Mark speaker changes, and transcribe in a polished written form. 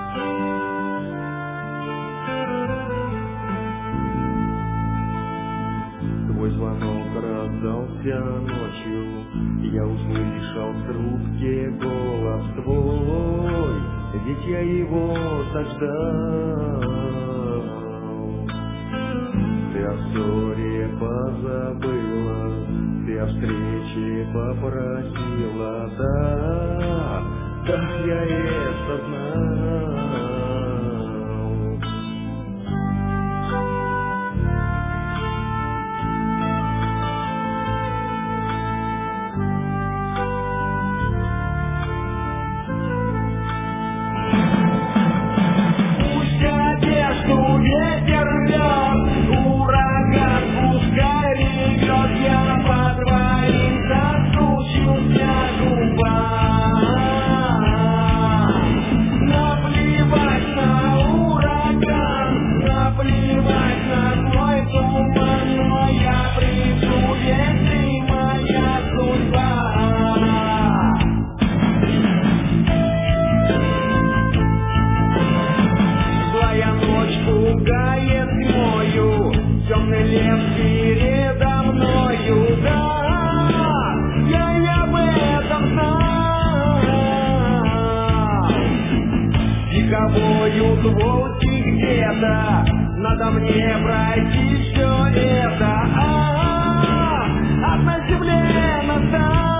Speaker 1: Твой звонок раздался ночью, я услышал в трубке голос твой, ведь я его так ждал. Ты о ссоре позабыла, ты о встрече попросила, да, я это знал.
Speaker 2: Ветер рвет, ураган пускай ревет, я по твоим засучился губам. Наплевать на ураган, наплевать на твой туман, но я приду, если моя судьба. Злая ночь пугает тьмою, темный лес передо мною, да, я об этом знал. Вековою волки где-то, надо мне пройти все это, одна земле настал.